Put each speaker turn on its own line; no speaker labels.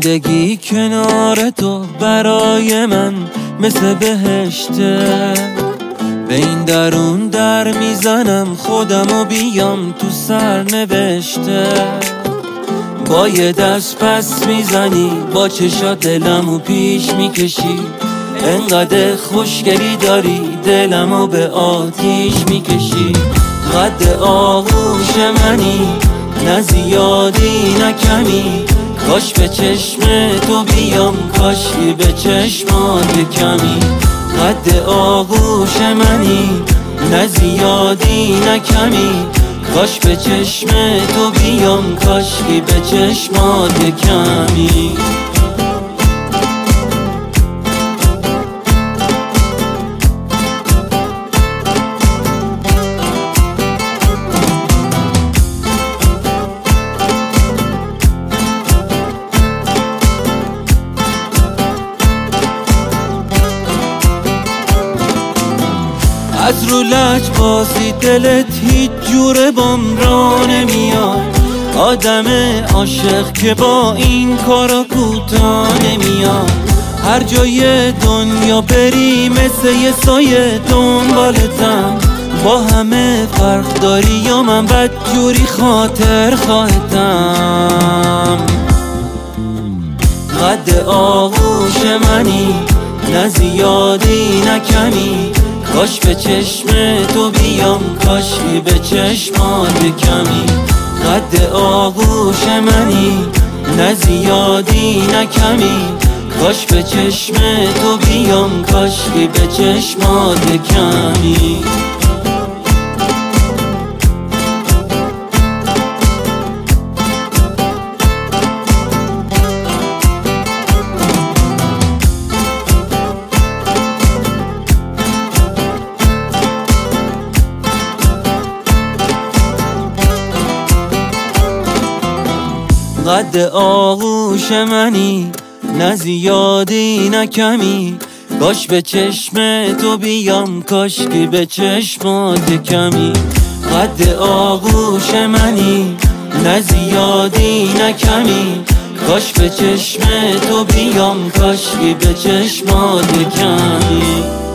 زندگی کنار تو برای من مثل بهشته. به این درون در میزنم خودمو بیام تو سرنوشته. با یه دست پس میزنی، با چشات دلمو پیش میکشی. انقدر خوشگلی داری دلمو به آتیش میکشی. قد آغوش منی، نه زیادی نه کمی. کاش به چشم تو بیام، کاشکی به چشمات کمی. قد آغوش منی، نه زیادی نه کمی. کاش به چشم تو بیام، کاشکی به چشمات کمی. از رو لج بازی دلت هیچ جوره بام را نمیاد. آدم عاشق که با این کارا کوتاه نمیاد. هر جای دنیا بری مثل یه سایه دنبالتم. با همه فرق داری یا من بد جوری خاطر خواهتم. قد آغوش منی، نه زیادی نه کمی. کاش به چشم تو بیام، کاشکی به چشمات کمی. قد آغوش منی، نه زیادی نه کمی. کاش به چشم تو بیام، کاشکی به چشمات کمی. قد آغوش منی، نه زیادی نه کمی. کاش به چشم تو بیام، کاشکی به چشمات کمی. قد آغوش منی، نه زیادی نه کمی. کاش به چشم تو بیام، کاشکی به چشمات کمی.